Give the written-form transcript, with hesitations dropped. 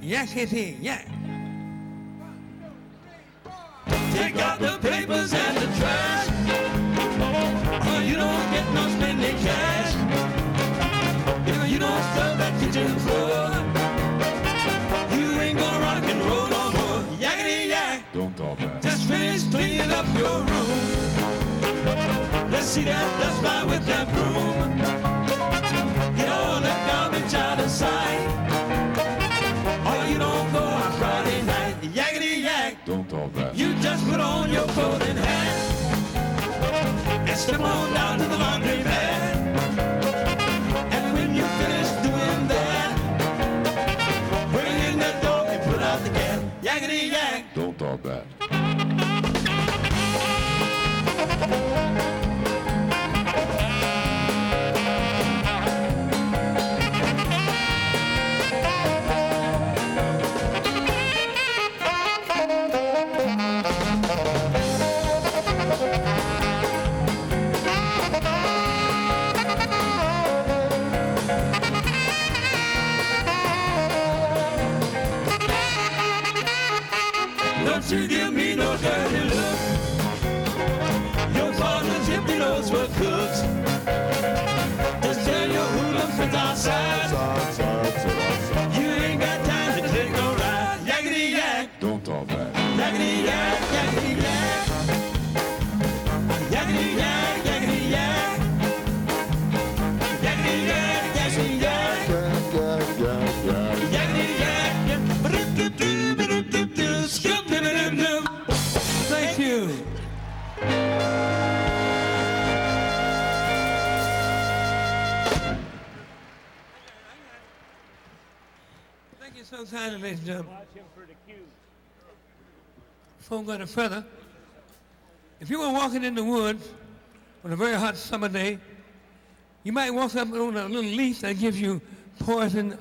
Yes, it is. Yeah. Take out the papers and the trash. Oh, you don't get no spending cash. You don't scrub that kitchen floor. You ain't gonna rock and roll no more. Yakety yak. Don't talk back. Just finished cleaning up your room. Let's see that dust fly with that broom. Get all that garbage out of sight. Oh, you don't go on Friday night. Yakety yak. Don't talk back. You just put on your coat and hat and step on down to the laundry mat. And when you finish doing that, bring in that dog and put out the cat. Yakety yak. Don't talk back. Don't you give me no dirty look. Your partner's empty nose for cooks. Just tell your hoodlum friends outside. You ain't got time to take no ride. Yakety yak. Don't talk back. Yakety yak, yakety yak. Yakety yak, yakety yak. Yakety yak, yakety yak. Yakety yak. Thank you. Thank you so kindly, ladies and gentlemen. Before we go any further, if you were walking in the woods on a very hot summer day, you might walk up on a little leaf that gives you poison